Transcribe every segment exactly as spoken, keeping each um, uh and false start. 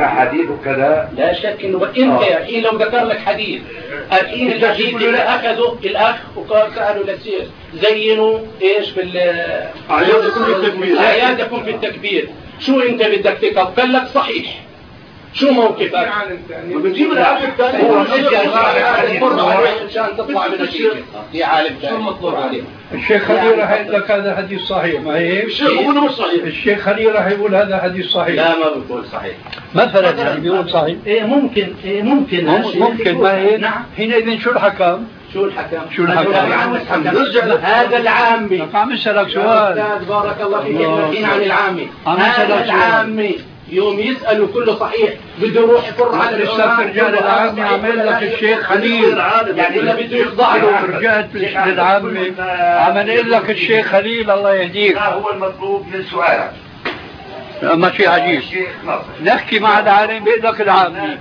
احاديث وكذا. لا شك انه انت الحين لو ذكر لك حديث الحين الحديث اللي اخذه الاخ وقال سالوا للشيخ زينوا ايش بال اعيادكم في التكبير، شو انت بدك تكتب؟ قال لك صحيح، شو موقفك؟ بنجيب العالم الثاني هو عشان تطلع من الشيخ في عالم ثاني. شو المطلوب عليه؟ الشيخ خليل راح يقول لك هذا حديث صحيح، ما هي؟ الشيخ يقول مش صحيح. الشيخ خليل راح يقول هذا حديث صحيح. لا ما بقول صحيح. مثلا يعني بيقول صحيح. ايه ممكن ايه ممكن ممكن ما هي؟ نعم. حينئذ شو الحكم؟ شو الحكم؟ شو الحكم؟ هذا العامي. عم اسالك سؤال. استاذ بارك الله فيك الحين عن العامي. هذا العامي يوم يسألوا كله صحيح بده يروح يفر على لسه رجال العامي عمل لك الشيخ خليل، يعني إلا بده يخضع له. رجعت للعامي عمل لك الشيخ خليل الله يهديك. ما هو المطلوب من سؤالك؟ ما شيء عجيب. نحكي مع العالم بيقول لك العامي.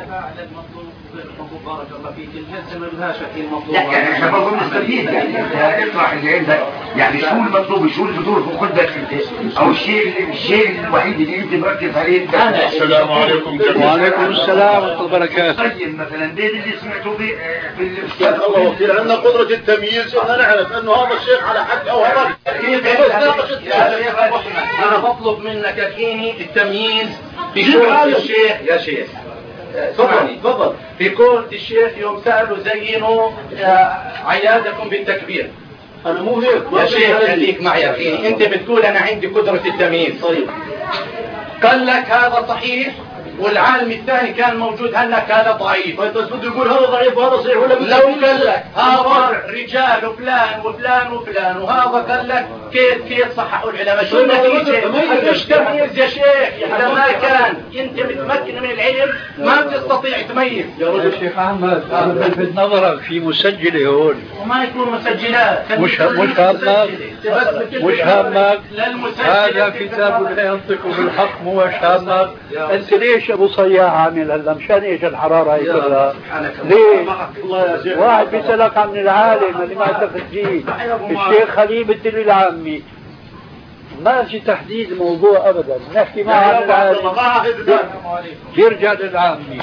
بارك الله فيك الجلسه ما لهاش في الموضوع. لا يعني احنا برضه مستفيد يعني اطرح اللي عندك، يعني شو المطلوب، شو اللي بدور في خدك انت، او الشيء الشيء الوحيد اللي انت مركز عليه. السلام عليكم جميعا. وعليكم السلام ورحمه الله وبركاته. طيب مثلا بين اللي سمعته في في الاستاذ الله وكيل عندنا قدره التمييز ان نعرف انه هذا الشيخ على حق او هذا. انا بطلب منك الحين التمييز في شؤون الشيخ يا شيخ. تفضل تفضل. في كون الشيخ يوم سألوا زينوا عيادكم بالتكبير. انا مو هيك يا شيخ خليك معي اخي، انت بتقول انا عندي قدرة التمييز. طيب قال لك هذا صحيح والعالم الثاني كان موجود قال لك هذا ضعيف. طيب بس بده يقول هذا ضعيف وهذا صحيح ولا لو قال لك هذا رجال وفلان وفلان وفلان وهذا قال لك كيف كيف صححوا العلماء، شو النتيجة؟ مش تمييز يا شيخ. إذا ما كان انت متمكن من العلم ما بتستطيع تميز. يا رجل شيخ احمد انا بلفت نظرك في مسجلة هون وما يكون مسجلات. مش مش هامك مش هامك هذا كتاب لا ينطق بالحق مو هامك. انت ليش ابو صياح عامل هلا مشان ايش الحراره هي كلها؟ ليه؟ واحد بيسالك عن العالم اللي ما تفت فيه الشيخ خليل بتقول العامي ما في تحديد موضوع ابدا، نحكي معه عن العالم يرجع للعامي.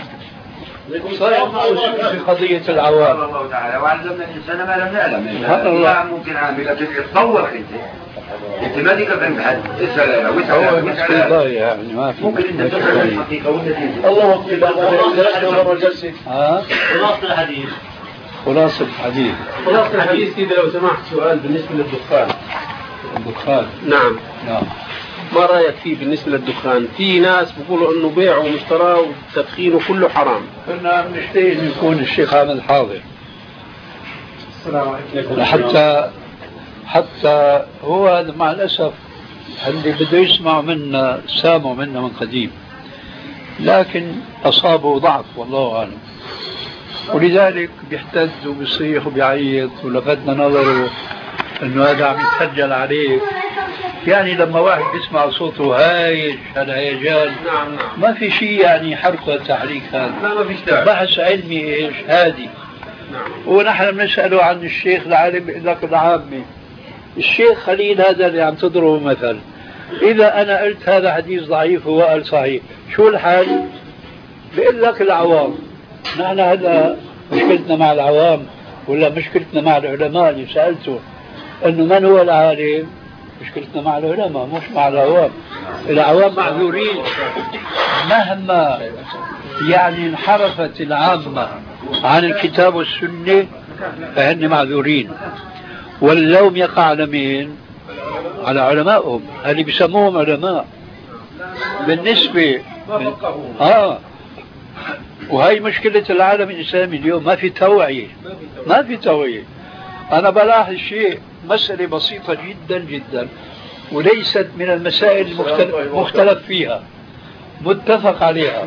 في قضية العوام الله تعالى وعلمنا الإنسان ما لم يعلم. لا ممكن عامل لكن يتطور انت انت ما ديك فهمت حد اسال واسال واسال يعني ما في ممكن انت تفهم الحقيقه والنتيجه. الله وكيل الله الجلسه. ها خلاصة الحديث خلاصة الحديث خلاصة الحديث سيدي لو سمحت سؤال بالنسبة للدخان. الدخان نعم نعم ما رأيك فيه بالنسبة للدخان؟ في ناس بيقولوا انه بيعه ومشتراه وتدخينه كله حرام. كنا بنشتهي انه يكون الشيخ عامل حاضر. السلام عليكم. حتى حتى هو هذا مع الأسف اللي بده يسمع منا سامع منا من قديم، لكن أصابه ضعف والله أعلم، ولذلك بيحتد وبيصيح وبيعيط ولفتنا نظره انه هذا عم يتسجل عليه. يعني لما واحد بيسمع صوته هايج هذا هيجان نعم نعم ما في شيء يعني حرقه تحريك هذا. لا ما فيش داعي. بحث علمي ايش هادي. نعم. ونحن بنسأله عن الشيخ العالم بيقول لك العامي. الشيخ خليل هذا اللي عم تضربه مثل، إذا أنا قلت هذا حديث ضعيف وهو قال صحيح شو الحال؟ بيقول لك العوام. نحن هذا مشكلتنا مع العوام ولا مشكلتنا مع العلماء اللي سألته أنه من هو العالم؟ مشكلتنا مع العلماء مش مع العوام. العوام معذورين مهما يعني انحرفت العامة عن الكتاب والسنة فهن معذورين، واللوم يقع على مين؟ على علمائهم اللي بيسموهم علماء بالنسبة آه وهي مشكلة العالم الإسلامي اليوم، ما في توعية ما في توعية. أنا بلاحظ شيء مسألة بسيطة جدا جدا وليست من المسائل المختلف فيها متفق عليها.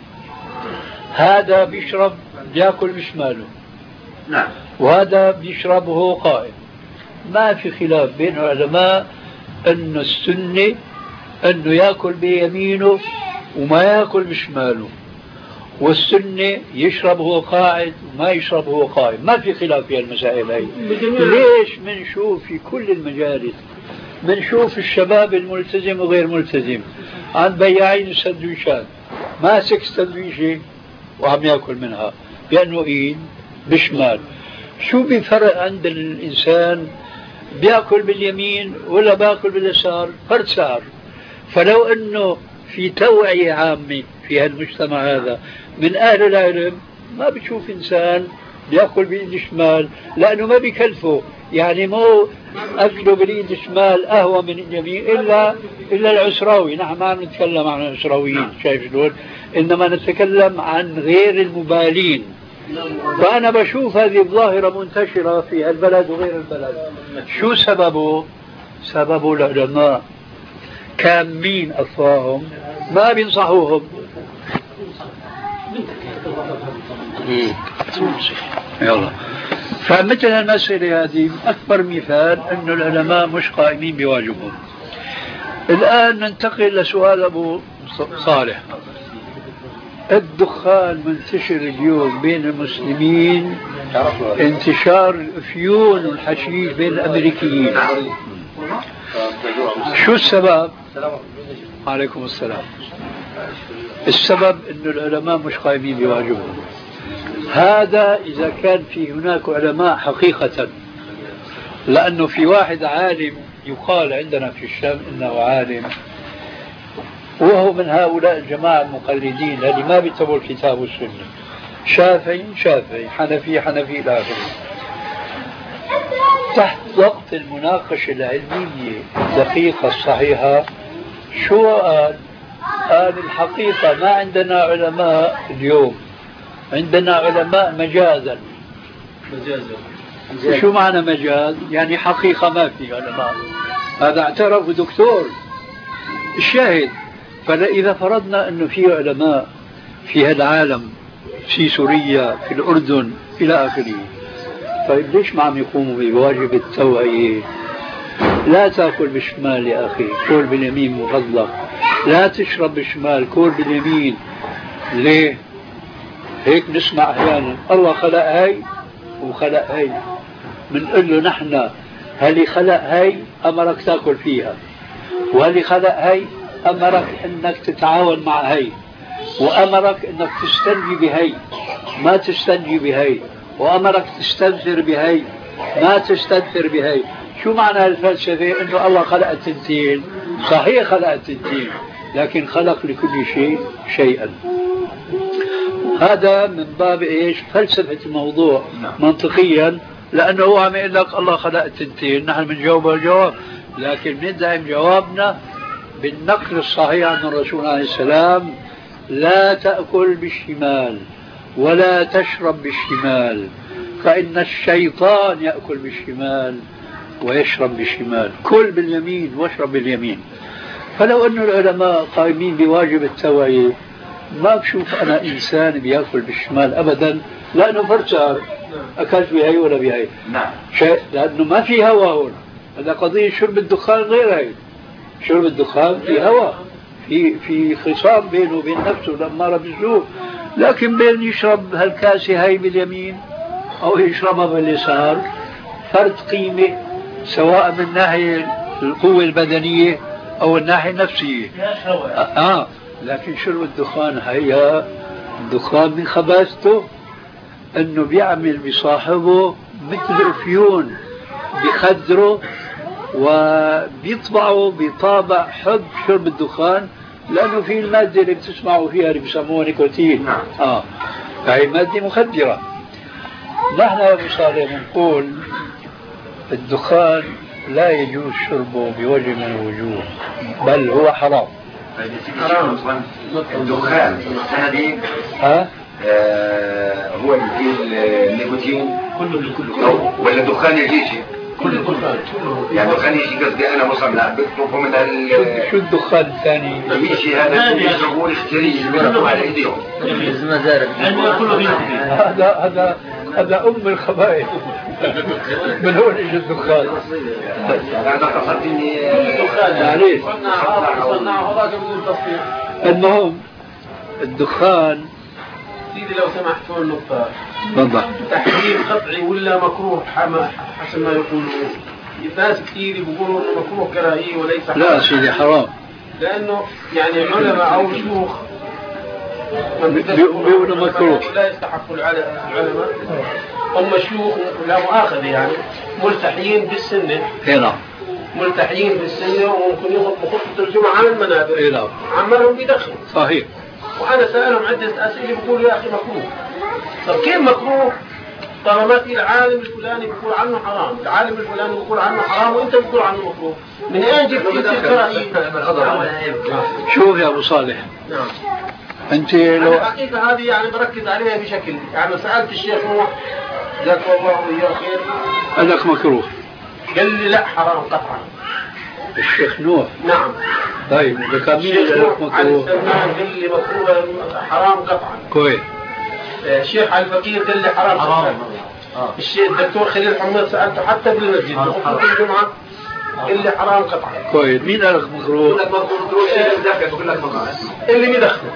هذا بيشرب بياكل بشماله نعم وهذا بيشرب وهو قائم. ما في خلاف بين العلماء أن السنة أنه يأكل بيمينه وما يأكل بشماله، والسنة يشرب وهو قاعد وما يشرب وهو قائم. ما في خلاف في المسائل هاي. ليش منشوف في كل المجالس منشوف الشباب الملتزم وغير ملتزم عن بياعين السندويشات ماسك سندويشة وعم ياكل منها بأنه ايد بشمال. شو بفرق عند الإنسان بياكل باليمين ولا بياكل باليسار؟ فرد سعر. فلو أنه في توعية عامة في هالمجتمع هذا من أهل العلم ما بتشوف إنسان بياكل بإيد شمال لأنه ما بيكلفه، يعني مو أكله بالإيد الشمال أهوى من اليمين إلا إلا العسراوي. نحن ما نتكلم عن العسراويين، شايف شلون؟ إنما نتكلم عن غير المبالين. فأنا بشوف هذه الظاهرة منتشرة في البلد وغير البلد. شو سببه؟ سببه العلماء كامين أفواههم ما بينصحوهم. يلا. فمثل المسألة هذه أكبر مثال أن العلماء مش قائمين بواجبهم. الآن ننتقل لسؤال أبو صالح. الدخان منتشر اليوم بين المسلمين انتشار الأفيون والحشيش بين الأمريكيين. شو السبب؟ عليكم السلام. السبب أن العلماء مش قائمين بواجبهم. هذا إذا كان في هناك علماء حقيقة، لأنه في واحد عالم يقال عندنا في الشام إنه عالم وهو من هؤلاء الجماعة المقلدين الذي ما بيتبعوا الكتاب والسنة، شافعي شافعي، حنفي حنفي إلى آخره. تحت ضغط المناقشة العلمية الدقيقة الصحيحة شو قال؟ قال الحقيقة ما عندنا علماء اليوم، عندنا علماء مجازا. مجازا شو معنى مجاز؟ يعني حقيقة ما في علماء. هذا اعترف دكتور. الشاهد فإذا فرضنا أنه في علماء في هذا العالم، في سوريا، في الأردن إلى آخره، طيب ليش ما عم يقوموا بواجب التوعية؟ لا تأكل بالشمال يا أخي، كل باليمين من فضلك. لا تشرب بالشمال، كل باليمين. ليه؟ هيك نسمع أحيانا الله خلق هاي وخلق هاي، بنقول له نحن هل خلق هاي أمرك تأكل فيها، وهل خلق هاي أمرك أنك تتعاون مع هاي، وأمرك أنك تستنجي بهاي ما تستنجي بهاي، وأمرك تستنثر بهاي ما تستنثر بهاي. شو معنى الفلسفة؟ أنه الله خلق التنتين، صحيح خلق التنتين، لكن خلق لكل شيء شيئا. هذا من باب إيش؟ فلسفة الموضوع منطقيا، لأنه هو عم يقول لك الله خلق التنتين، نحن بنجاوب الجواب، لكن بندعم جوابنا بالنقل الصحيح عن الرسول عليه السلام: لا تأكل بالشمال ولا تشرب بالشمال، فإن الشيطان يأكل بالشمال ويشرب بالشمال. كل باليمين واشرب باليمين. فلو أن العلماء قائمين بواجب التوعية ما بشوف أنا إنسان بيأكل بالشمال أبدا، لأنه فرصار أكلت بهاي ولا بهاي. نعم. شيء لأنه ما في هوا هون. هذا قضية شرب الدخان غير هاي. شرب الدخان في هوا، في في خصام بينه وبين نفسه الأمارة بالسوء، لكن بين يشرب هالكاسة هاي باليمين أو يشربها باليسار فرد قيمة، سواء من ناحية القوة البدنية أو الناحية النفسية. آه لكن شرب الدخان هي الدخان من خباثته أنه بيعمل بصاحبه مثل أفيون، بخدره وبيطبعه بطابع حب شرب الدخان، لأنه في المادة اللي بتسمعوا فيها اللي بيسموها نيكوتين. آه هي مادة مخدرة. نحن يا أبو صالح بنقول الدخان لا يجوز شربه بوجه من الوجوه، بل هو حرام. الدخان هذه ها؟ آه هو اللي فيه النيكوتين كله كله، ولا دخان الجيشي كله كله، يعني دخان الجيشي قصدي انا مصنع بيطلبوا من ال شو الدخان الثاني؟ الجيشي هذا اللي يشربوه الاشتري اللي بيرفعوا على ايديهم هذا هذا هذا ام الخبائث. من هون اجى الدخان؟ هذا قصدني معليش. المهم الدخان سيدي لو سمحت هون نقطة. تفضل. تحريم قطعي ولا مكروه حسب ما يقولون؟ ناس كثير بيقولوا انه مكروه كراهية وليس حرام. لا سيدي حرام. لأنه يعني علماء أو شيوخ بيقولوا مكروه لا يستحق العلماء هم شيوخ لا مؤاخذة يعني ملتحيين بالسنة. هنا ملتحيين بالسنة وممكن يخطبوا خطبة الجمعة على المنابر. هنا عمالهم بيدخل. صحيح. وأنا سألهم عدة أسئلة بيقولوا يا أخي مكروه. طب كيف مكروه؟ طالما في العالم الفلاني بيقول عنه حرام، العالم الفلاني بيقول عنه حرام وأنت بتقول عنه مكروه. من أين جبت الرأي؟ شوف يا أبو صالح. نعم. أنت لو الحقيقة هذه يعني بركز عليها بشكل يعني سألت الشيخ نوح جزاك الله وإياه خير. قال لك مكروه. قال لي لا حرام قطعا. الشيخ نوح. نعم. طيب إذا الشيخ نوح على السلمان قال لي مكروه حرام قطعا. كويس. الشيخ على الفقير قال لي حرام حرام. الشيخ الدكتور خليل حمود سألته حتى بالمسجد بخطبة الجمعة قال لي حرام قطعا. كويس. مين قال لك مكروه؟ يقول لك مكروه شيء ذاك يقول لك مكروه. اللي بيدخل.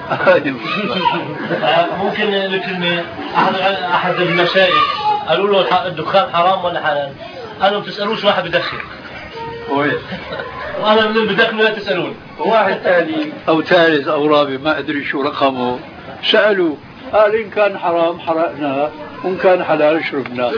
ممكن لكلمة أحد أحد المشايخ قالوا له الدخان حرام ولا حلال؟ قالوا ما بتسألوش واحد بدخن. كويس. وأنا من اللي بدخن لا تسألون. واحد ثاني أو ثالث أو رابع ما أدري شو رقمه سألوا قال إن كان حرام حرقناه وإن كان حلال شربناه.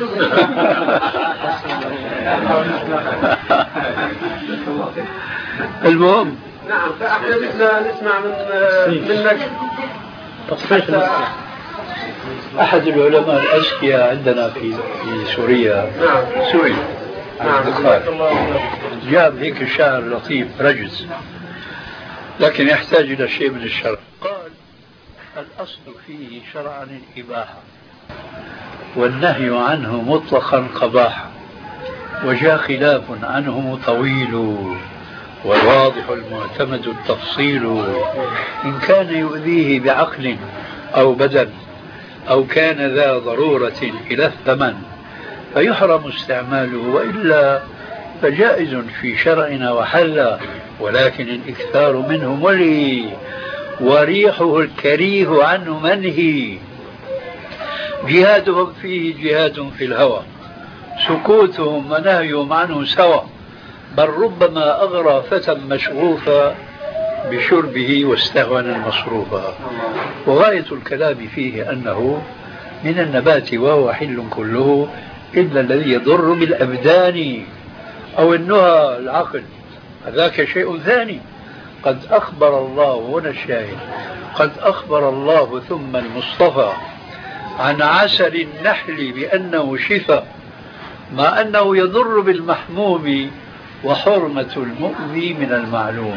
المهم نعم فاحنا بدنا نسمع من منك تصحيح أحد العلماء الأذكياء عندنا في في سوريا. نعم سوري. نعم جاب هيك شعر لطيف رجز لكن يحتاج إلى شيء من الشرع. قال الأصل فيه شرعا الإباحة والنهي عنه مطلقا قباحة وجاء خلاف عنه طويل والواضح المعتمد التفصيل إن كان يؤذيه بعقل أو بدن أو كان ذا ضرورة إلى الثمن فيحرم استعماله وإلا فجائز في شرعنا وحل ولكن الإكثار منه ملهي وريحه الكريه عنه منهي جهادهم فيه جهاد في الهوى سكوتهم ونهيهم عنه سوى بل ربما أغرى فتى مشغوفا بشربه واستهون المصروفا وغاية الكلام فيه أنه من النبات وهو حل كله إلا الذي يضر بالأبدان أو النهى العقل هذاك شيء ثاني قد أخبر الله هنا الشاهد قد أخبر الله ثم المصطفى عن عسل النحل بأنه شفاء مع أنه يضر بالمحموم وحرمة المؤذي من المعلوم.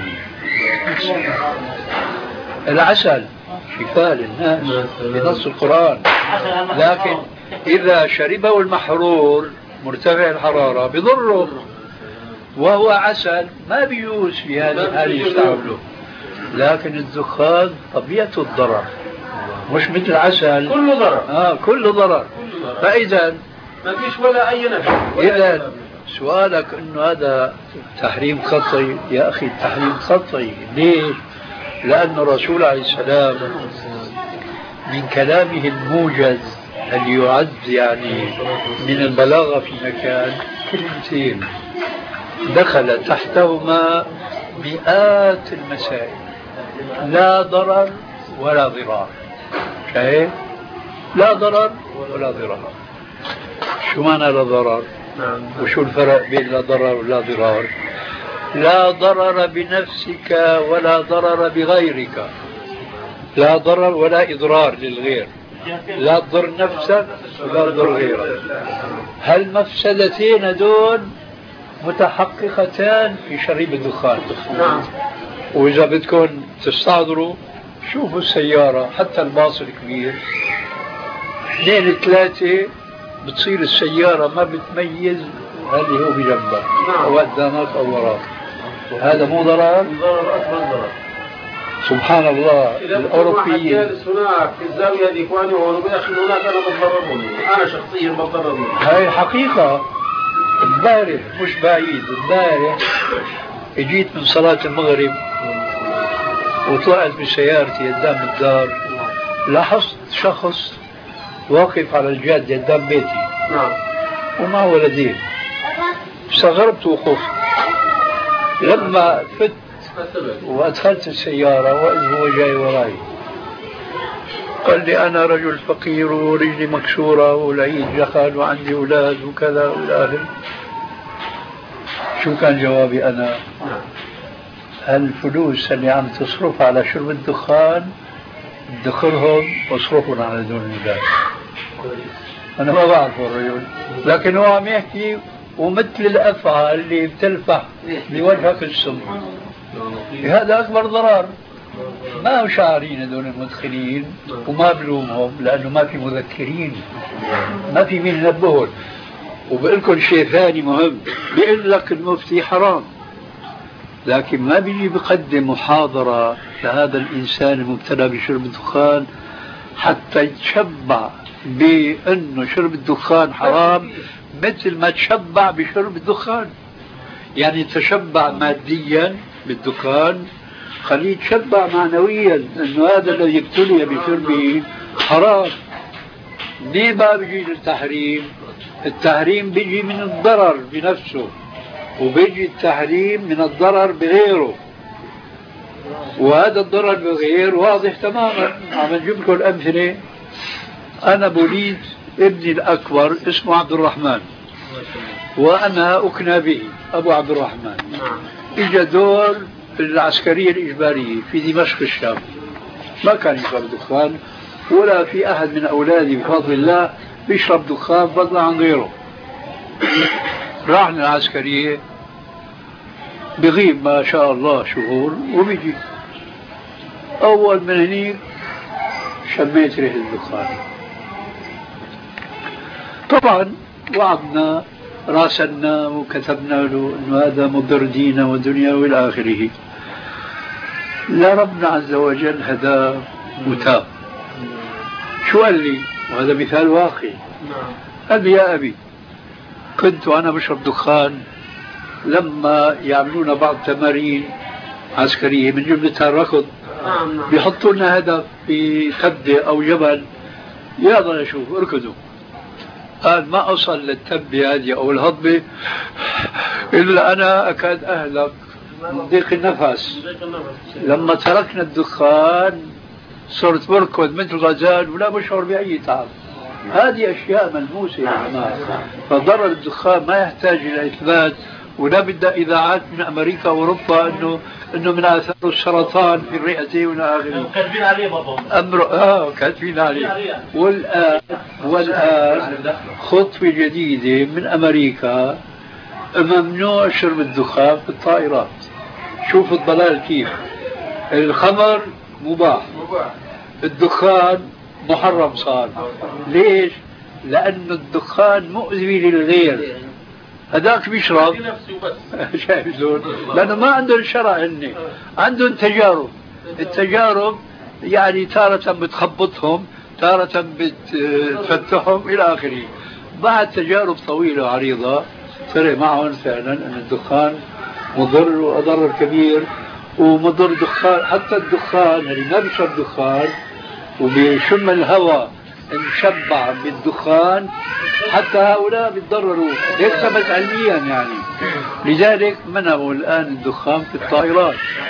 العسل شفاء للناس بنص القرآن لكن إذا شربه المحرور مرتفع الحرارة بضره وهو عسل ما بيوس في هذه الحالة يستعمله لكن الدخان طبيعة الضرر مش مثل العسل كله ضرر آه كله ضرر فإذا ما فيش ولا أي نفع. إذا سؤالك إنه هذا تحريم خطي يا أخي التحريم خطي ليش؟ لأن الرسول عليه السلام من كلامه الموجز اللي يعد يعني من البلاغة في مكان كلمتين دخل تحتهما مئات المسائل لا ضرر ولا ضرار شايف؟ لا ضرر ولا ضرار. شو معنى لا ضرر؟ وشو الفرق بين لا ضرر ولا ضرار؟ لا ضرر بنفسك ولا ضرر بغيرك لا ضرر ولا إضرار للغير لا تضر نفسك ولا تضر غيرك. هالمفسدتين دول متحققتان في شرب الدخان. نعم. وإذا بدكم تستحضروا شوفوا السيارة حتى الباص الكبير اثنين ثلاثة بتصير السيارة ما بتميز هل هو بجنبك أو قدامك أو وراك. هذا مو ضرر؟ ضرر أكبر ضرر. سبحان الله. الأوروبيين هناك في الزاوية دي إخواني وهو بيأخذ هناك أنا بتضرر منه أنا شخصيا بتضرر منه. هاي حقيقة. امبارح مش بعيد امبارح اجيت من صلاة المغرب وطلعت بسيارتي قدام الدار لاحظت شخص واقف على الجادة قدام بيتي نعم ومعه ولدين استغربت وخفت لما فت وادخلت السيارة وإذ هو جاي وراي قال لي أنا رجل فقير ورجلي مكسورة والعيد دخل وعندي أولاد وكذا وإلى آخره. شو كان جوابي أنا؟ الفلوس اللي عم تصرف على شرب الدخان ادخرهم واصرفهم على دون الولاد. أنا ما بعرفه الرجل، لكن هو عم يحكي ومثل الأفعى اللي بتلفح بوجهك السم. هذا أكبر ضرر. ما هو شاعرين هذول المدخلين وما بلومهم لأنه ما في مذكرين، ما في مين ينبههم. وبقول لكم شيء ثاني مهم، بيقول لك المفتي حرام، لكن ما بيجي بقدم محاضرة لهذا الإنسان المبتلى بشرب الدخان حتى يتشبع بأنه شرب الدخان حرام مثل ما تشبع بشرب الدخان. يعني تشبع ماديا بالدخان، خليه يتشبع معنويا أنه هذا الذي ابتلي بشربه حرام. ليه ما بيجي للتحريم؟ التحريم بيجي من الضرر بنفسه، وبيجي التحريم من الضرر بغيره، وهذا الضرر بغير واضح تماما. عم نجيب لكم الأمثلة. أنا بوليد ابني الأكبر اسمه عبد الرحمن، وأنا أكنى به أبو عبد الرحمن. إجا دور العسكرية الإجبارية في دمشق الشام، ما كان يشرب دخان ولا في أحد من أولادي بفضل الله بيشرب دخان فضلا عن غيره. راحنا العسكرية، بغيب ما شاء الله شهور وبيجي. أول من هنيك شميت ريح الدخان. طبعا وعدنا راسلنا وكتبنا له انه هذا مضر دينا ودنيا والى اخره. لا ربنا عز وجل هداه وتاب. شو قال لي؟ وهذا مثال واقعي. قال لي يا ابي كنت وانا بشرب دخان لما يعملون بعض تمارين عسكريه من جملتها الركض، بيحطوا لنا هدف في تبه او جبل، يلا نشوف اركضوا. قال ما أصل للتبة هذه أو الهضبة إلا أنا أكاد أهلك من ضيق النفس. لما تركنا الدخان صرت بركض مثل غزال ولا بشعر بأي تعب. هذه أشياء ملموسة يا جماعة. فضرر الدخان ما يحتاج إلى إثبات، ولا بدها إذاعات من أمريكا وأوروبا إنه إنه من آثار السرطان في الرئة وإلى آخره. كاتبين عليه برضه. أمر آه كاتبين عليه. والآن والآن خطوة جديدة من أمريكا، ممنوع شرب الدخان في الطائرات. شوف الضلال كيف. الخمر مباح، الدخان محرم صار. ليش؟ لأن الدخان مؤذي للغير. هذاك بيشرب شايف زول، لأنه ما عندهم شرع، هن عندهم تجارب. التجارب يعني تارة بتخبطهم، تارة بتفتحهم إلى آخره. بعد تجارب طويلة وعريضة فرق معهم فعلا أن الدخان مضر وأضرر كبير، ومضر دخان. حتى الدخان اللي ما بيشرب دخان وبيشم الهواء انشبع بالدخان، حتى هؤلاء بيتضرروا. هيك ثبت علميا يعني. لذلك منعوا الآن الدخان في الطائرات.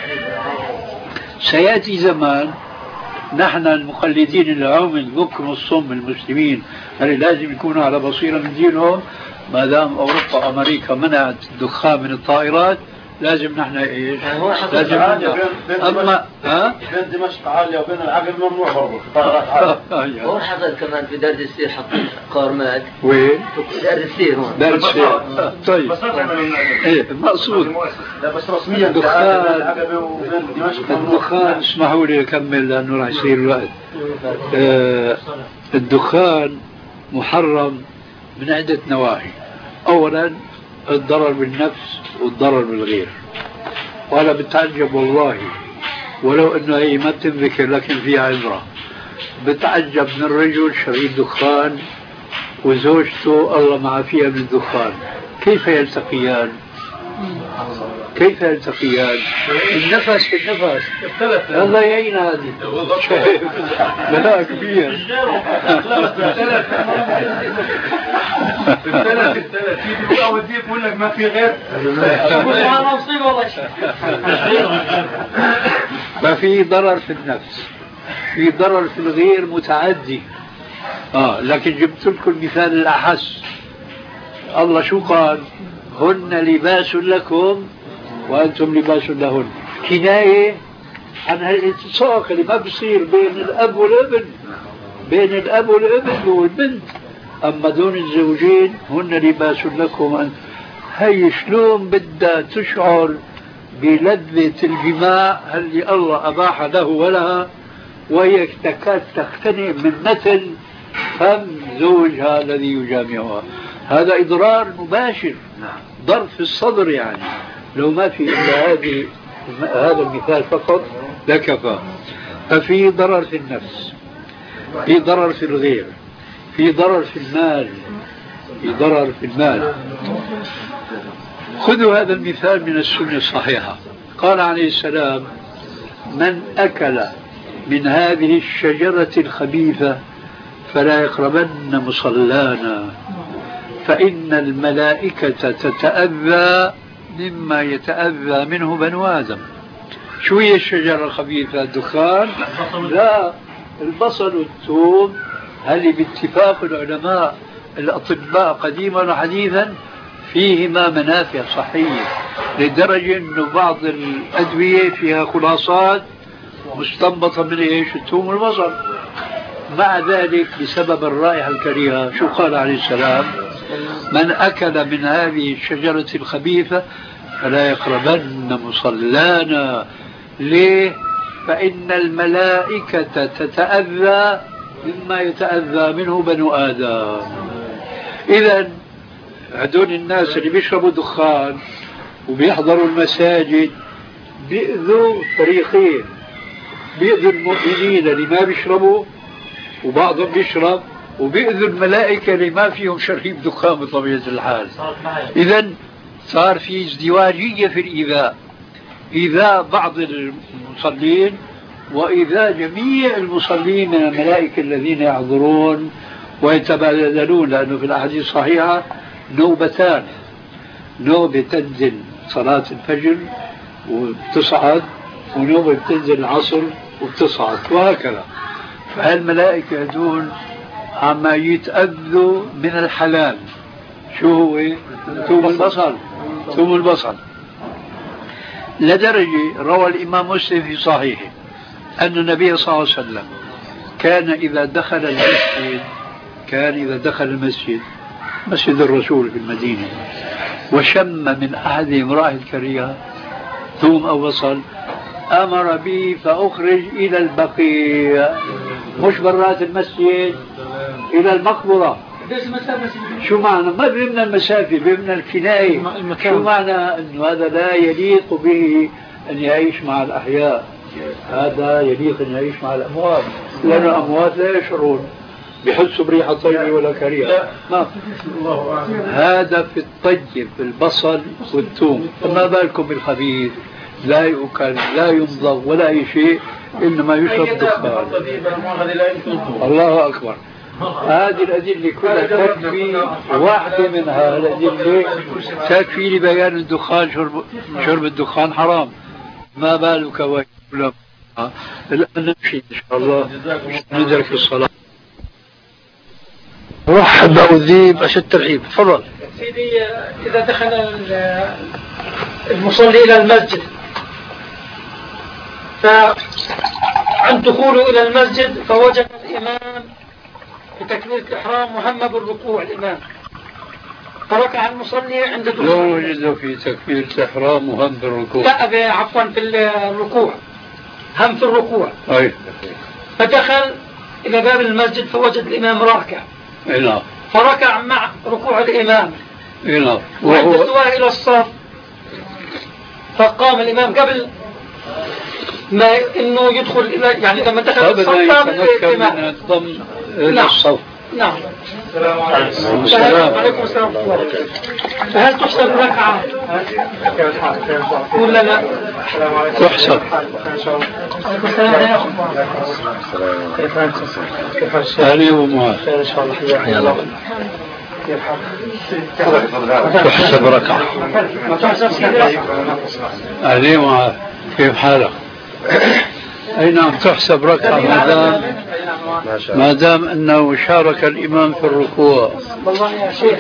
سيأتي زمان نحن المقلدين العمي البكم الصم المسلمين اللي لازم يكونوا على بصيرة من دينهم، ما دام أوروبا وأمريكا منعت الدخان من الطائرات لازم نحن ايش؟ لازم نحن. اما ها؟ بين دمشق عاليه وبين العقل ممنوع برضه طائرات عاليه. هون حصل كمان في دار السير حاطين قارمات. وين؟ دار السير هون. دار السير. طيب. ايه المقصود. لا بس رسميا الدخان العقبه وبين دمشق الدخان اسمحوا لي اكمل لانه راح يصير الوقت. آه الدخان محرم من عده نواحي. اولا الضرر بالنفس والضرر بالغير. وأنا بتعجب والله، ولو أنه هي ما بتنذكر لكن فيها عبرة. بتعجب من الرجل شريب دخان وزوجته الله ما فيها من الدخان، كيف يلتقيان؟ كيف يلتقيان؟ النفس في النفس. الله يعين هذه بلاء كبير. الثلاث الثلاث أوديك يقول لك ما في غير. ما في ضرر في النفس في ضرر في الغير متعدي. آه لكن جبت لكم المثال الأحس. الله شو قال؟ هن لباس لكم وأنتم لباس لهن، كناية عن هالالتصاق اللي ما بصير بين الأب والابن، بين الأب والابن والبنت. أما دون الزوجين هن لباس لكم. هي شلون بدها تشعر بلذة الجماع اللي الله أباح له ولها، وهي تكاد تختنق من نتن فم زوجها الذي يجامعها. هذا إضرار مباشر، ضرب في الصدر. يعني لو ما في إلا هذه هذا المثال فقط لكفى. ففي ضرر في النفس، في ضرر في الغير، في ضرر في المال، في ضرر في المال. خذوا هذا المثال من السنة الصحيحة. قال عليه السلام: من أكل من هذه الشجرة الخبيثة فلا يقربن مصلانا فإن الملائكة تتأذى مما يتأذى منه بنو آدم. شو هي الشجرة الخبيثة؟ الدخان؟ لا، البصل والثوم. هل باتفاق العلماء الأطباء قديما وحديثا فيهما منافع صحية، لدرجة أن بعض الأدوية فيها خلاصات مستنبطة من إيش؟ الثوم والبصل. مع ذلك بسبب الرائحة الكريهة شو قال عليه السلام؟ من أكل من هذه الشجرة الخبيثة فلا يقربن مصلانا. ليه؟ فإن الملائكة تتأذى مما يتأذى منه بنو آدم. إذن هدول الناس اللي بيشربوا دخان وبيحضروا المساجد بيأذوا فريقين: بيأذوا المؤمنين اللي ما بيشربوا وبعضهم بيشرب، وبيأذوا الملائكة اللي ما فيهم شريب دخان بطبيعة الحال. إذن صار في ازدواجية في الإيذاء، إيذاء بعض المصلين وإيذاء جميع المصلين من الملائكة الذين يحضرون ويتبادلون. لأنه في الأحاديث الصحيحة نوبتان: نوبة تنزل صلاة الفجر وبتصعد، ونوبة بتنزل العصر وبتصعد، وهكذا. فهالملائكة هدول عما يتأذوا من الحلال. شو هو؟ ثوم البصل. ثوم البصل لدرجة روى الإمام مسلم في صحيحه أن النبي صلى الله عليه وسلم كان إذا دخل المسجد كان إذا دخل المسجد مسجد الرسول في المدينة وشم من أحدهم رائحة كريهة ثوم أو بصل أمر بي فأخرج إلى البقيع، مش برات المسجد، إلى المقبرة. شو معنى؟ ما بيمنى المسافة، بيمنى الكناية. شو معنى؟ أنه هذا لا يليق به أن يعيش مع الأحياء، هذا يليق أن يعيش مع الأموات، لأن الأموات لا يشعرون بحسوا بريحة طيبة ولا كريهة. ما هذا في الطيب، في البصل والثوم. فما بالكم بالخبيث؟ لا يؤكل، لا يمضغ ولا أي شيء، إنما يشرب دخان. الله أكبر. هذه الأدلة كلها تكفي، واحدة منها الأدلة تكفي لبيان الدخان، شرب, شرب الدخان حرام. ما بالك ويقول الآن نمشي إن شاء الله ندرك الصلاة. رحب أو ذيب أشد ترحيب. تفضل سيدي. إذا دخل المصلي إلى المسجد فعند دخوله إلى المسجد فوجد الإمام بتكبيرة الإحرام مهم بالركوع الإمام، فركع المصلي عند دخوله. لا وجد في تكبيرة الإحرام مهم بالركوع. لا عفوا في الركوع، هم في الركوع. أي. فدخل إلى باب المسجد فوجد الإمام راكع. نعم. فركع مع ركوع الإمام. نعم. وعند استوائه إلى الصف فقام الإمام قبل ما إنه يدخل إلى، يعني لما دخل الصف قام الإمام من الضم إلى الصف. نعم. السلام عليكم. السلام عليكم ورحمة الله وبركاته. فهل تحسب ركعة ولا لا؟ تحسب. هذه ومعاذ. تحسب ركعة. هذه ومعاذ. كيف حالك؟ أي نعم تحسب ركعة ما دام ما دام أنه شارك الإمام في الركوع. والله يا شيخ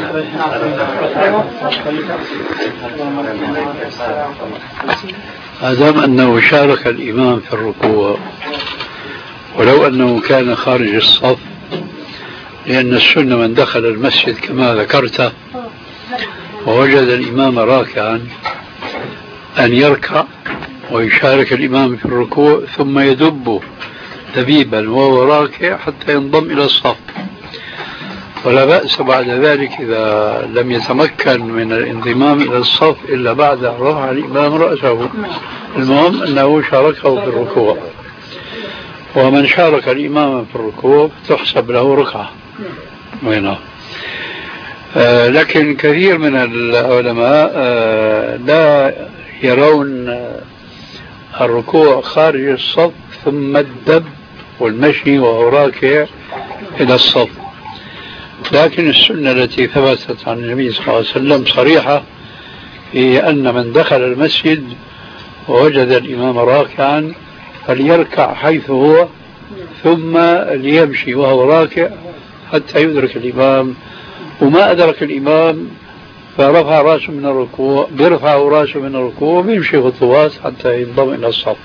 ما دام أنه شارك الإمام في الركوع ولو أنه كان خارج الصف، لأن السنة من دخل المسجد كما ذكرت ووجد الإمام راكعا أن يركع ويشارك الإمام في الركوع ثم يدب دبيبا وهو راكع حتى ينضم إلى الصف، ولا بأس بعد ذلك إذا لم يتمكن من الانضمام إلى الصف إلا بعد رفع الإمام رأسه. المهم أنه شاركه في الركوع، ومن شارك الإمام في الركوع تحسب له ركعة وينه. آه لكن كثير من العلماء آه لا يرون الركوع خارج الصف ثم الدب والمشي وهو راكع إلى الصف، لكن السنة التي ثبتت عن النبي صلى الله عليه وسلم صريحة هي أن من دخل المسجد ووجد الإمام راكعا فليركع حيث هو ثم ليمشي وهو راكع حتى يدرك الإمام، وما أدرك الإمام فرفع رأسه من الركوع بيرفع رأسه من الركوع وبيمشي خطوات حتى ينضم إلى الصف.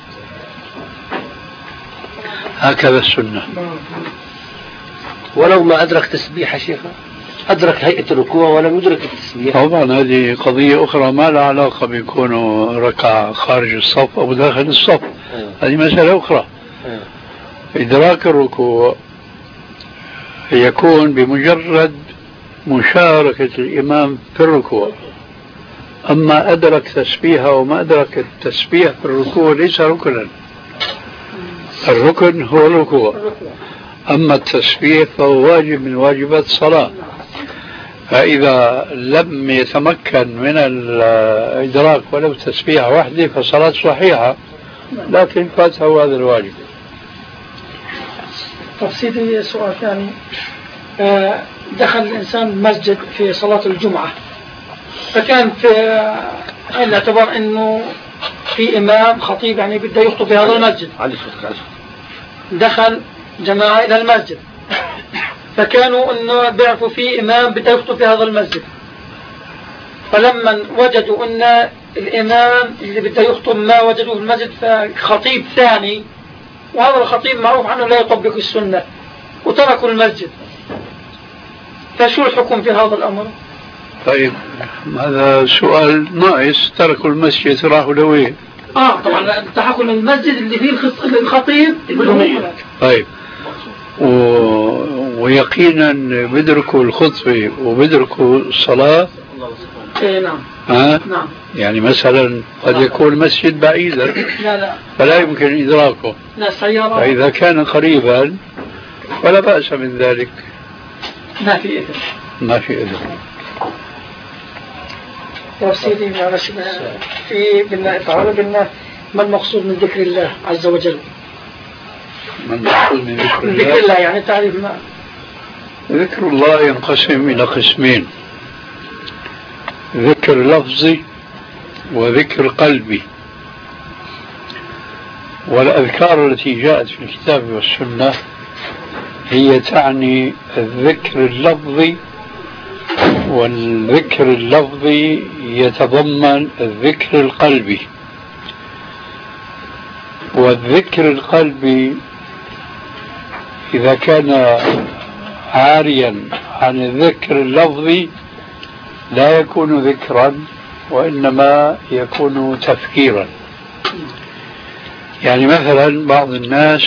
هكذا السنة. ولو ما أدرك تسبيح شيخ، أدرك هيئة الركوع ولم يدرك التسبيح. طبعا هذه قضية أخرى ما لها علاقة بيكونوا ركع خارج الصف أو داخل الصف. أيوة. هذه مسألة أخرى. أيوة. إدراك الركوع يكون بمجرد مشاركة الإمام في الركوع، أما أدرك تسبيحه وما أدرك التسبيح في الركوع ليس ركنا. الركن هو الركوع، أما التسبيح فهو واجب من واجبات الصلاة. فإذا لم يتمكن من الإدراك ولو تسبيح وحده فصلاة صحيحة، لكن فاته هذا الواجب. طب سيدي سؤال ثاني، دخل الإنسان مسجد في صلاة الجمعة، فكان في الاعتبار أنه في إمام خطيب يعني بده يخطب في هذا المسجد، دخل جماعة إلى المسجد فكانوا أنه بيعرفوا في إمام بده يخطب في هذا المسجد، فلما وجدوا أن الإمام اللي بده يخطب ما وجدوه في المسجد فخطيب ثاني، وهذا الخطيب معروف عنه لا يطبق السنة، وتركوا المسجد، فشو الحكم في هذا الأمر؟ طيب هذا سؤال ناقص. تركوا المسجد راحوا لوين؟ آه طبعا التحكم المسجد اللي فيه الخطيب. طيب و... ويقينا بدركوا الخطبة وبدركوا الصلاة. ايه نعم. ها؟ نعم. يعني مثلا قد يكون المسجد بعيدا لا لا فلا يمكن إدراكه. لا سيارة. فإذا كان قريبا فلا بأس من ذلك. ما في إذن. ما في إذن. يا سيدي معلش في بالله تعالى بالله ما المقصود من ذكر الله عز وجل؟ ما المقصود من ذكر الله؟ ذكر الله يعني تعريف ما؟ ذكر الله ينقسم إلى قسمين: ذكر لفظي وذكر قلبي. والأذكار التي جاءت في الكتاب والسنة هي تعني الذكر اللفظي، والذكر اللفظي يتضمن الذكر القلبي. والذكر القلبي إذا كان عاريا عن الذكر اللفظي لا يكون ذكرا وإنما يكون تفكيرا. يعني مثلا بعض الناس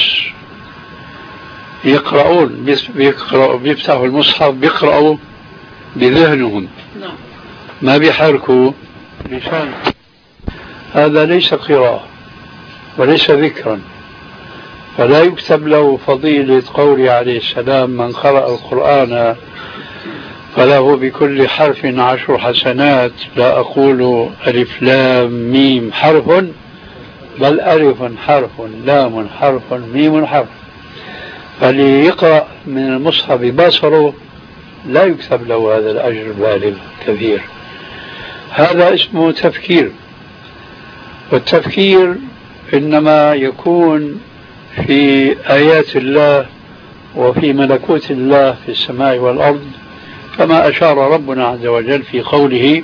يقرؤون بيقرأوا بيفتحوا المصحف بيقرأوا بذهنهم ما بيحركوا لسان، هذا ليس قراءة وليس ذكرا، فلا يكتب له فضيلة قوله عليه السلام: من قرأ القرآن فله بكل حرف عشر حسنات، لا أقول ألف لام ميم حرف، بل ألف حرف لام حرف ميم حرف. فليقرأ من المصحف ببصره لا يكتب له هذا الأجر البالغ كثير. هذا اسمه تفكير، والتفكير إنما يكون في آيات الله وفي ملكوت الله في السماء والأرض، كما أشار ربنا عز وجل في قوله: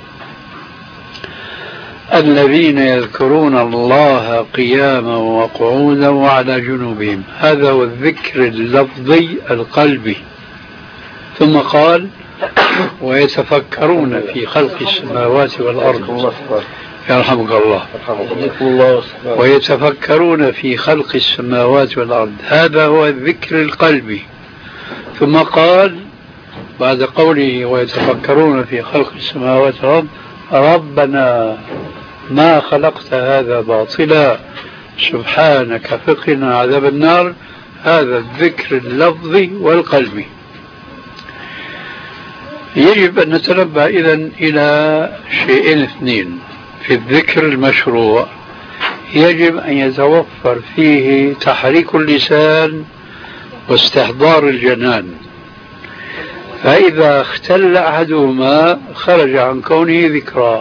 الذين يذكرون الله قياما وقعودا وعلى جنوبهم. هذا هو الذكر اللفظي القلبي. ثم قال: ويتفكرون في خلق السماوات والأرض. يرحمك الله. ويتفكرون في خلق السماوات والأرض. هذا هو الذكر القلبي. ثم قال بعد قوله: ويتفكرون في خلق السماوات والأرض: ربنا ما خلقت هذا باطلا سبحانك فقنا عذاب النار. هذا الذكر اللفظي والقلبي. يجب أن نتنبه إذن إلى شيئين اثنين في الذكر المشروع. يجب أن يتوفر فيه تحريك اللسان واستحضار الجنان، فإذا اختل أحدهما خرج عن كونه ذكرى.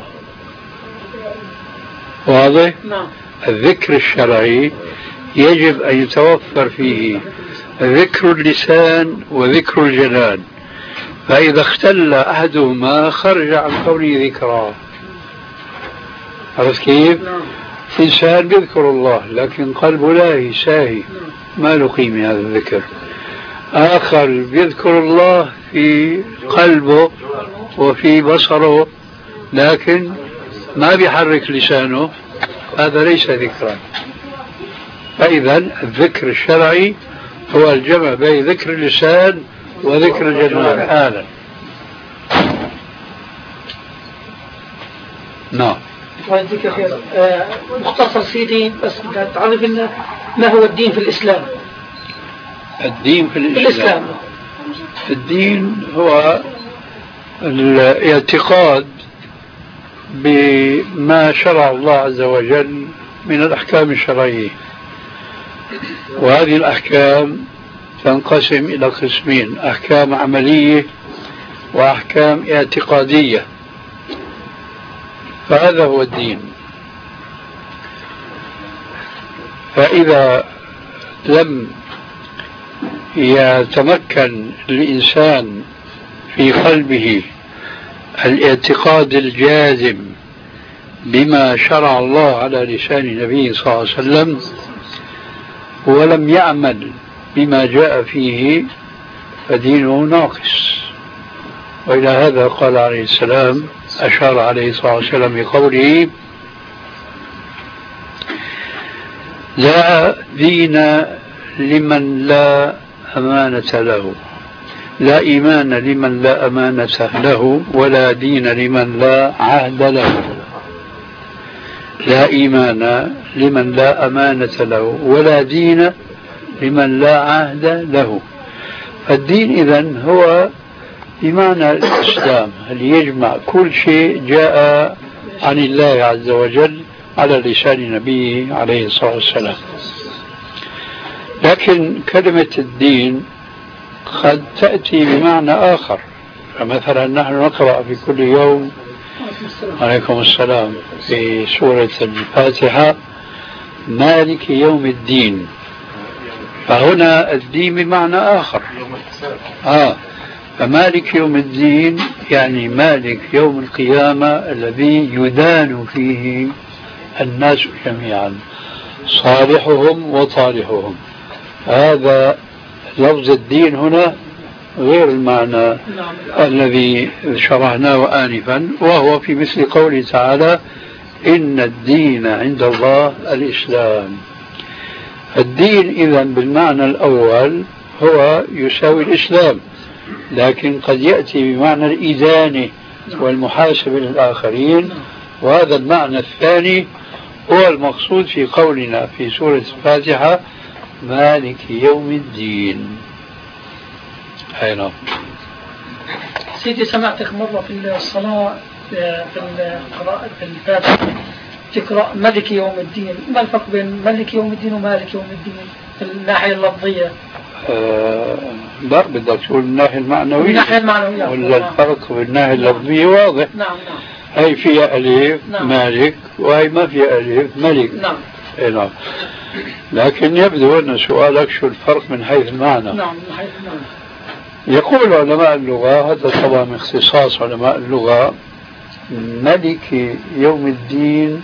واضح؟ نعم. الذكر الشرعي يجب أن يتوفر فيه ذكر اللسان وذكر الجنان، فإذا اختل أحدهما خرج عن كونه ذكرى. عرفت كيف؟ نعم. إنسان بيذكر الله لكن قلبه لاهي ساهي، ما له قيمة هذا الذكر. آخر بيذكر الله في قلبه وفي بصره لكن ما بيحرك لسانه، هذا ليس ذكرا. فإذا الذكر الشرعي هو الجمع بين ذكر اللسان وذكر الجنان. آلا نعم. ويجزيك خير. آه مختصر سيدي، بس تعرف لنا ما هو الدين في الإسلام؟ الدين في الإسلام, في الإسلام. الدين هو الاعتقاد بما شرع الله عز وجل من الأحكام الشرعية، وهذه الأحكام تنقسم إلى قسمين: أحكام عملية وأحكام اعتقادية. فهذا هو الدين. فإذا لم يتمكن الإنسان في قلبه الاعتقاد الجازم بما شرع الله على لسان نبيه صلى الله عليه وسلم ولم يعمل بما جاء فيه فدينه ناقص. وإلى هذا قال عليه السلام، أشار عليه صلى الله عليه وسلم بقوله: لا دين لمن لا أمانة له، لا إيمان لمن لا أمانة له، ولا دين لمن لا عهد له. لا إيمان لمن لا أمانة له، ولا دين لمن لا عهد له. الدين إذن هو بمعنى الإسلام، اللي يجمع كل شيء جاء عن الله عز وجل على لسان نبيه عليه الصلاة والسلام. لكن كلمة الدين قد تأتي بمعنى آخر. فمثلا نحن نقرأ في كل يوم عليكم السلام في سورة الفاتحة: مالك يوم الدين. فهنا الدين بمعنى آخر. آه فمالك يوم الدين يعني مالك يوم القيامة الذي يدان فيه الناس جميعا، صالحهم وطالحهم. هذا لفظ الدين هنا غير المعنى الذي شرحناه آنفا، وهو في مثل قوله تعالى: إن الدين عند الله الإسلام. الدين إذن بالمعنى الأول هو يساوي الإسلام، لكن قد يأتي بمعنى الإدانة والمحاسبة للآخرين، وهذا المعنى الثاني هو المقصود في قولنا في سورة الفاتحة: مالك يوم الدين. أي نعم. سيدي سمعتك مرة في الصلاة في القراءة في الفاتحة تقرأ ملك يوم الدين. ما الفرق بين ملك يوم الدين ومالك يوم الدين في الناحية اللفظية؟ آه لا، بدك تقول من الناحية المعنوية. من الناحية المعنوية. ولا الفرق بالناحية اللفظية واضح. نعم نعم. هي فيها ألف نعم. مالك، وهي ما فيها ألف ملك. نعم. إيه نعم. لكن يبدو أن سؤالك شو الفرق من حيث المعنى. نعم من حيث المعنى. يقول علماء اللغة، هذا طبعا من اختصاص علماء اللغة، ملك يوم الدين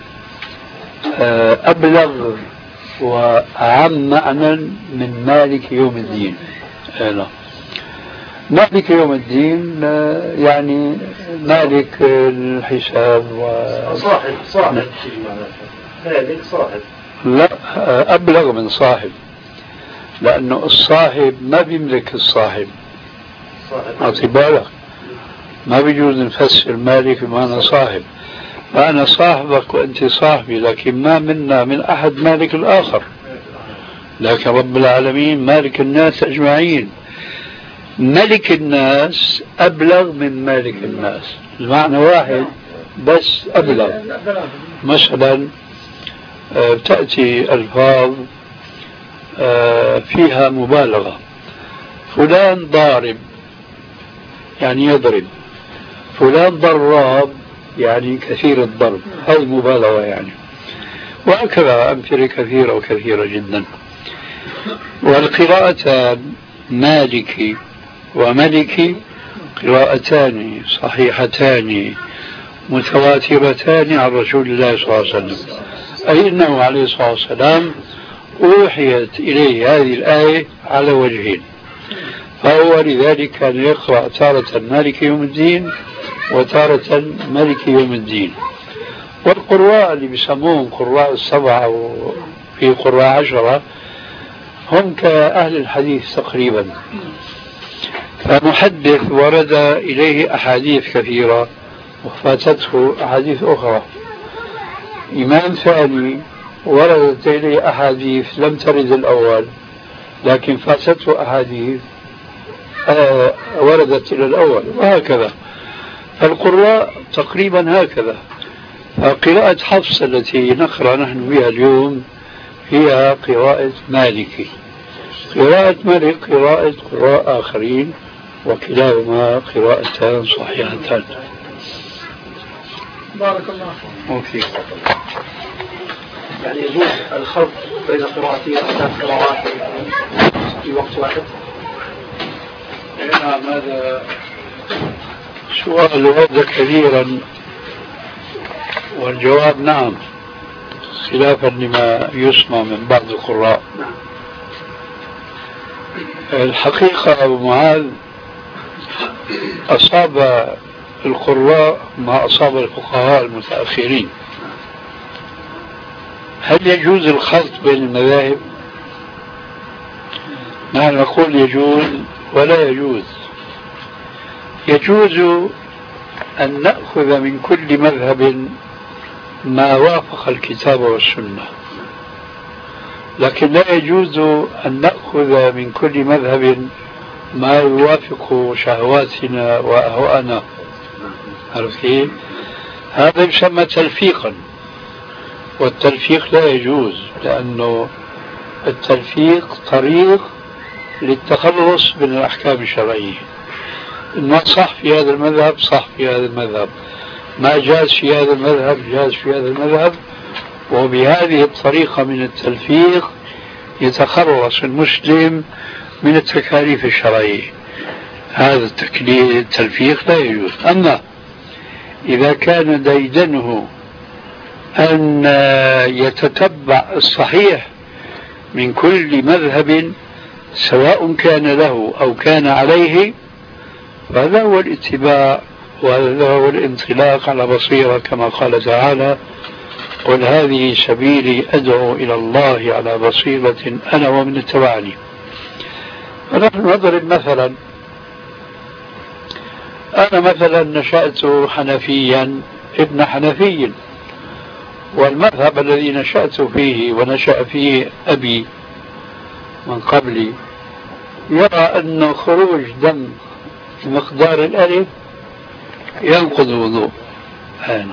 أبلغ وأعم معنى من مالك يوم الدين. لا. مالك يوم الدين يعني مالك الحساب و... صاحب صاحب مالك صاحب. لا، أبلغ من صاحب، لأنه الصاحب ما بيملك الصاحب. أعطي بالك، ما بيجوز نفسر مالك بمعنى صاحب. أنا صاحبك وأنت صاحبي، لكن ما منا من أحد مالك الآخر، لكن رب العالمين مالك الناس أجمعين. ملك الناس أبلغ من مالك الناس، المعنى واحد بس أبلغ. مثلا تأتي ألفاظ فيها مبالغة، فلان ضارب يعني يضرب، فلان ضراب يعني كثير الضرب، هذه مبالغة يعني، وهكذا أمثلة كثيرة وكثيرة جدا. والقراءتان مالكي وملكي قراءتان صحيحتان متواترتان عن رسول الله صلى الله عليه وسلم، أي أنه عليه الصلاة والسلام أوحيت إليه هذه الآية على وجهين، فهو لذلك كان يقرأ تارة مالك يوم الدين وتارة ملك يوم الدين. والقراء اللي بيسموهم قراء السبعة وفي قراء عشرة هم كأهل الحديث تقريبا. فمحدث ورد إليه أحاديث كثيرة وفاتته أحاديث أخرى، إمام ثاني وردت إليه أحاديث لم ترد الأول لكن فاتته أحاديث آه وردت إلى الأول، وهكذا. فالقراء تقريبا هكذا. فقراءة حفص التي نقرأ نحن بها اليوم هي قراءة مالكي، قراءة مالك قراءة قراء آخرين، وكلاهما قراءتان صحيحتان. بارك الله فيك. يعني يجوز الخلط بين قراءتين ثلاث قراءات في وقت واحد؟ نعم، هذا سؤال ورد كثيرا، والجواب نعم، خلافا لما يسمع من بعض القراء. الحقيقة أبو معاذ أصاب القراء ما أصاب الفقهاء المتأخرين. هل يجوز الخلط بين المذاهب؟ نحن نقول يجوز ولا يجوز. يجوز أن نأخذ من كل مذهب ما وافق الكتاب والسنة، لكن لا يجوز أن نأخذ من كل مذهب ما يوافق شهواتنا وأهواءنا. عرفت كيف؟ هذا يسمى تلفيقا، والتلفيق لا يجوز، لأنه التلفيق طريق للتخلص من الأحكام الشرعية. ما صح في هذا المذهب صح في هذا المذهب، ما جاز في هذا المذهب جاز في هذا المذهب، وبهذه الطريقة من التلفيق يتخلص المسلم من التكاليف الشرعية. هذا التلفيق لا يجوز. أما إذا كان ديدنه أن يتتبع الصحيح من كل مذهب سواء كان له أو كان عليه، فهذا هو الاتباع، وهذا هو الانطلاق على بصيرة، كما قال تعالى: قل هذه سبيلي أدعو إلى الله على بصيرة أنا ومن اتبعني. فنحن نضرب مثلا، أنا مثلا نشأت حنفيا ابن حنفي، والمذهب الذي نشأت فيه ونشأ فيه أبي من قبلي يرى أن خروج دم بمقدار الألف ينقض الوضوء. هنا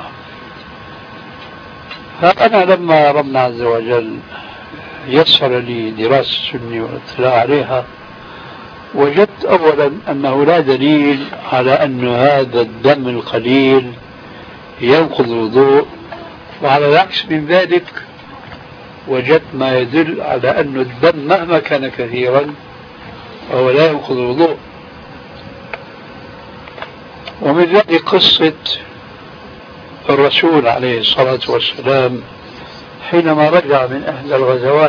فأنا لما ربنا عز وجل يسر لي دراسة السنة والاطلاع عليها، وجدت أولا أنه لا دليل على أن هذا الدم القليل ينقض الوضوء، وعلى العكس من ذلك وجدت ما يدل على أن الدم مهما كان كثيرا فهو لا ينقض الوضوء. ومن ذلك قصة الرسول عليه الصلاة والسلام حينما رجع من أهل الغزوات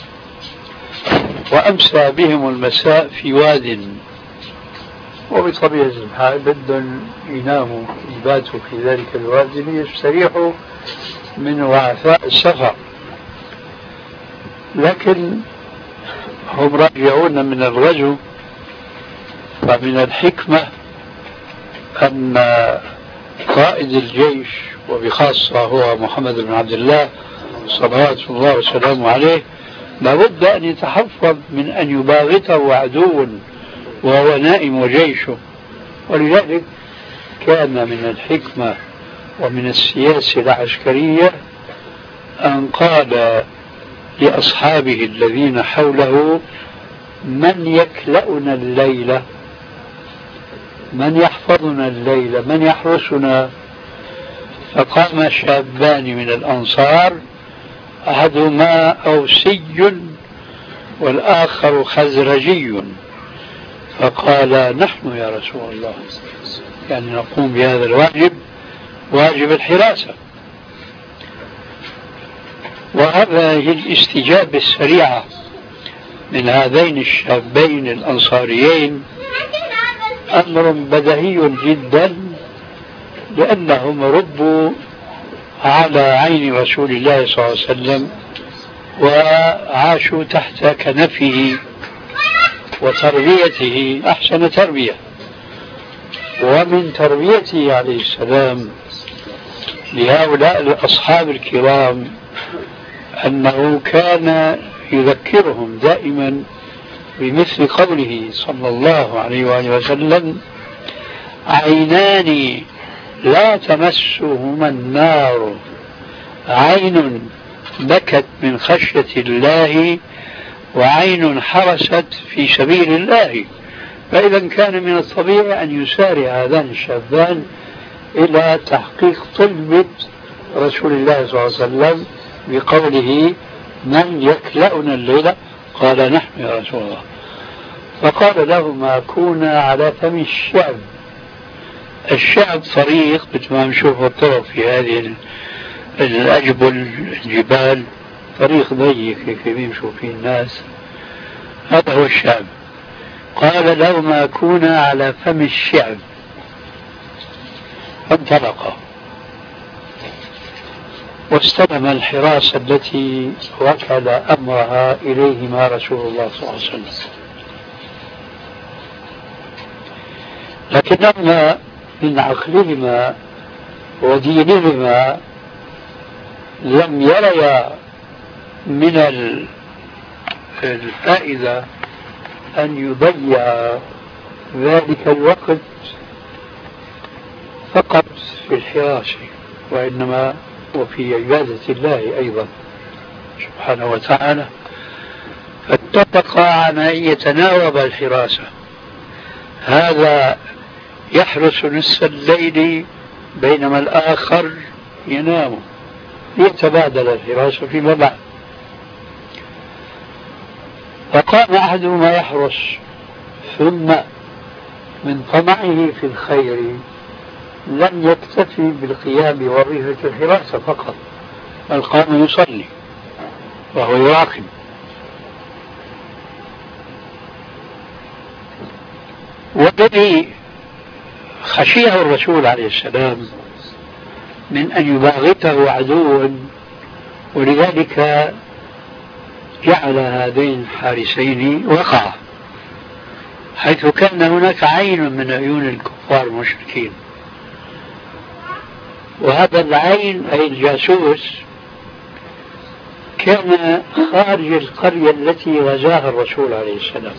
وأمسى بهم المساء في واد، وبطبيعة الحال بدهم يناموا يباتوا في ذلك الواد ليستريحوا من وعثاء السفر، لكن هم راجعون من الغزو. فمن الحكمة أن قائد الجيش وبخاصة هو محمد بن عبد الله صلوات الله وسلامه عليه لابد أن يتحفظ من أن يباغته عدو وهو نائم وجيشه، ولذلك كان من الحكمة ومن السياسة العسكرية أن قال لأصحابه الذين حوله: من يكلأنا الليلة، من يحفظنا الليلة، من يحرسنا؟ فقام شابان من الأنصار أحدهما أوسي والآخر خزرجي، فقال: نحن يا رسول الله، يعني نقوم بهذا الواجب، واجب الحراسة. وهذه الاستجابة السريعة من هذين الشابين الأنصاريين أمر بديهي جدا، لأنهم ربوا على عين رسول الله صلى الله عليه وسلم وعاشوا تحت كنفه وتربيته أحسن تربية. ومن تربيته عليه السلام لهؤلاء الأصحاب الكرام أنه كان يذكرهم دائما بمثل قوله صلى الله عليه وآله وسلم: عينان لا تمسهما النار، عين بكت من خشية الله وعين حرست في سبيل الله. فإذا كان من الطبيعي أن يسارع هذان الشابان إلى تحقيق طلبة رسول الله صلى الله عليه وسلم بقوله: من يكلأنا الليلة؟ قال: نحن يا رسول الله. فقال لهما: كونا على فم الشعب. الشعب طريق مثل ما نشوف الطرق في هذه الأجبل الجبال، طريق ضيق كيف يمشوا فيه الناس، هذا هو الشعب. قال لهما: كونا على فم الشعب. فانطلقا واستلم الحراسة التي وكل أمرها إليهما رسول الله صلى الله عليه وسلم. لكنهما من عقلهما ودينهما لم يريا من الفائدة أن يضيع ذلك الوقت فقط في الحراسة، وإنما وفي عبادة الله أيضا سبحانه وتعالى. فاتفقا على أن يتناوب الحراسة، هذا يحرس نصف الليل بينما الآخر ينام، ليتبادل الحراسة فيما بعد. فقام أحدهما يحرس، ثم من طمعه في الخير لم يكتفي بالقيام بوظيفة الحراسة فقط، بل قام يصلي وهو يراقب. والذي خشيه الرسول عليه السلام من أن يباغته عدو، ولذلك جعل هذين الحارسين وقعا، حيث كان هناك عين من عيون الكفار المشركين، وهذا العين أي الجاسوس كان خارج القرية التي غزاها الرسول عليه السلام.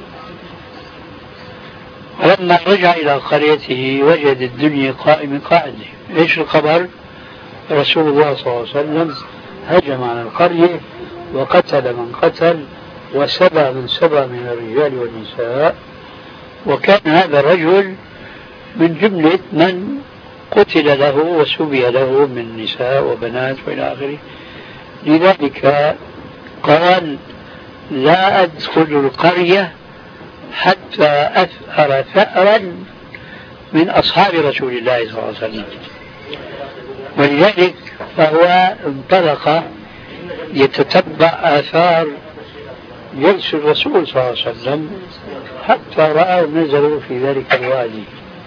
ولما رجع إلى قريته وجد الدنيا قائمة قاعدة. إيش الخبر؟ رسول الله صلى الله عليه وسلم هجم على القرية وقتل من قتل وسبى من سبى من الرجال والنساء، وكان هذا الرجل من جملة من قتل له وسبي له من نساء وبنات وإلى آخره، لذلك قال لا أدخل القرية حتى أثأر ثأرا من أصحاب رسول الله صلى الله عليه وسلم. ولذلك فهو انطلق يتتبع آثار جلس الرسول صلى الله عليه وسلم حتى رأوا نزلوا في ذلك الوادي،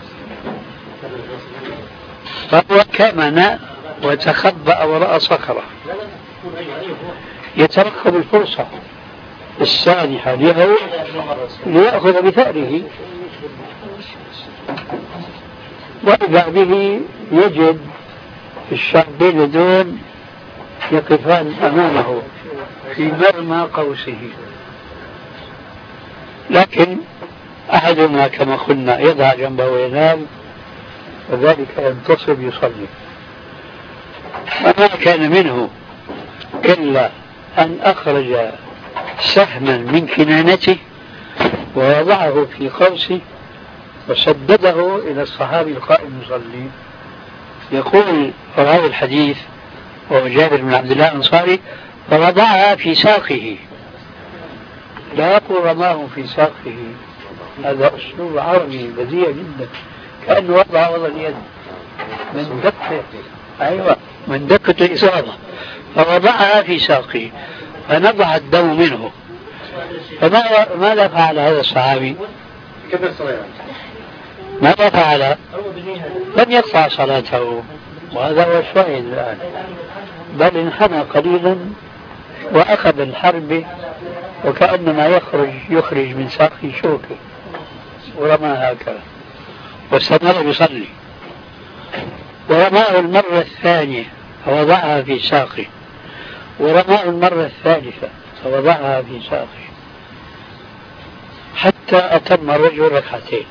فهو كمن وتخبأ وراء صخرة يترقب الفرصة السانحة له ليأخذ بثأره، وإذا به يجد الشعبين دون يقفان أمامه في مرمى قوسه، لكن أحدهما كما قلنا يضع جنبه وينام وذلك ينتصب يصلي، وما كان منه إلا أن أخرج سهما من كنانته ووضعه في قوسه وسدده إلى الصحابي القائم يصلي. يقول راوي الحديث وهو جابر بن عبد الله الأنصاري فوضعها في ساقه، لا يقول رماه في ساقه، هذا أسلوب عربي بديع جدا، كأنه وضع وضع اليد من دقة، أيوة من دقة الإصابة، فوضعها في ساقه فنضح الدم منه. فماذا فعل هذا الصحابي؟ ماذا فعل؟ لم يقطع صلاته، وهذا هو الشاهد الآن، بل انحنى قليلا وأخذ الحرب وكأنما يخرج يخرج من ساقه شوكه ورماها هكذا واستمر يصلي، ورماه المرة الثانية فوضعها في ساقه، ورماه المرة الثالثة فوضعها في ساقه، حتى أتم الرجل ركعتين،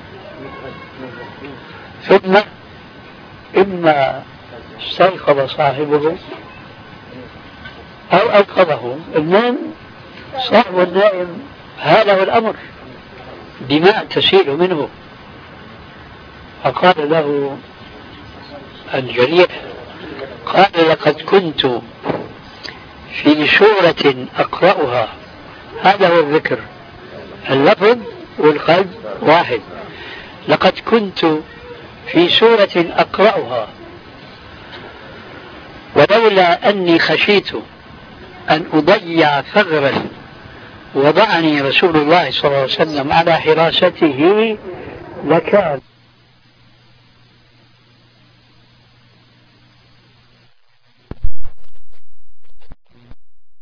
ثم إما استيقظ صاحبه أو أيقظه. المهم صاحب النائم هذا هو الأمر، دماء تسيل منه، فقال له الجريح قال لقد كنت في سورة أقرأها، هذا هو الذكر، اللفظ والقلب واحد، لقد كنت في سورة أقرأها ولولا أني خشيت أن أضيع ثغرا وضعني رسول الله صلى الله عليه وسلم على حراسته لكان